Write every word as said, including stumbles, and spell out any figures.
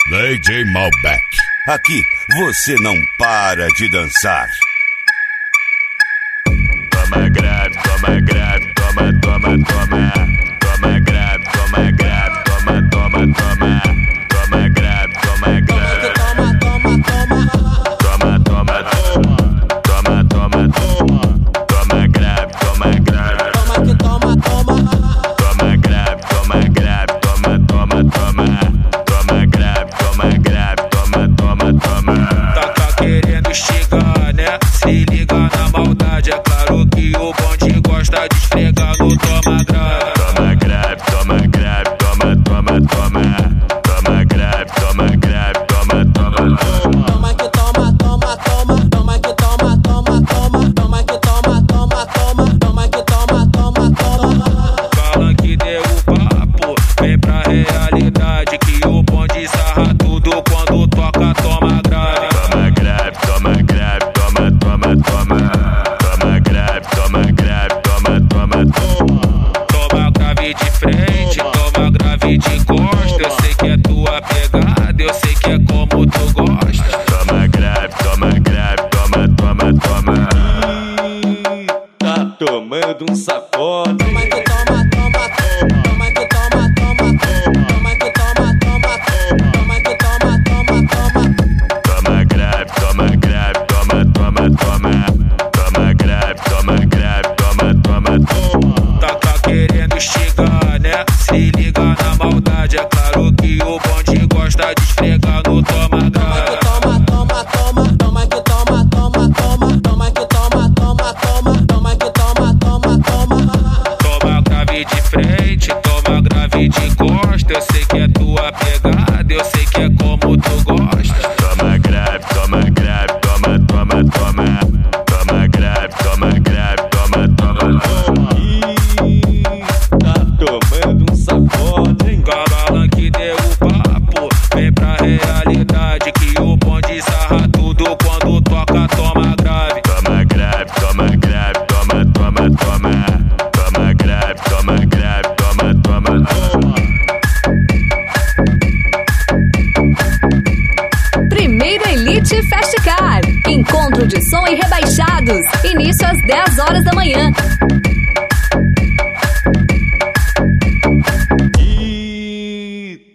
D J Malbec. Aqui você não para de dançar. Toma grab, toma grab, toma, toma, toma. Toma grab, toma grab, toma, toma, toma. Toma grab, toma grab. Toma, toma, toma. Toma, toma, toma. Toma, toma, toma. Toma grab, toma grab. Toma que toma, toma. Toma grab, toma grab, toma, toma, toma. Toma grab, toma grab, toma, toma, toma. Tá, tá querendo estigar, né? Se liga na maldade, é claro que o bonde gosta de esfregar no toma grab. Toma grab, toma grab, toma, toma, toma. Toma grab, toma grab, toma, toma, toma. Toma que toma, toma, toma. Toma que toma, toma, toma. Toma que toma, toma, toma. Toma que toma, toma, toma. Fala que deu o papo, vem pra realidade que o bonde sarra tudo quando toca toma grave. Toma grab, toma grab, toma, toma, toma. Toma grab, toma grab, toma, toma, toma. Toma grave de frente, toma grave de costa. Eu sei que é tua pegada, eu sei que é como tu gosta. Toma grab, toma grab, toma, toma, toma. Tá tomando um sacode. Toma que toma, toma, toma. Toma que toma, toma, toma. Toma que toma, toma, toma. Toma que toma, toma, toma. Toma grab, toma grab, toma, toma, toma. Toma grab, toma grab, toma, toma, toma. Tá, tá querendo estigar, né? Se liga na maldade, é claro que o bonde gosta de esfregar no toma grave. Toma, toma, toma. Toma que toma, toma, toma. Toma que toma, toma, toma. Toma que toma, toma, toma. Toma grave de frente, toma grave de costa. Eu sei que é tua pegada, eu sei que é como tu gosta. Toma grab, toma grab, toma, toma, toma. Toma grab, toma grab, toma, toma, toma. Ih, tá tomando um sacode, hein? Cabala que deu o papo, vem pra realidade que o bonde sarra tudo quando toca toma grave. Toma grab, toma grab, toma, toma, toma. Toma grab, toma grab, toma, toma, toma. Primeiro Elite Fast Car. Encontro de som e rebaixados. Início às dez horas da manhã.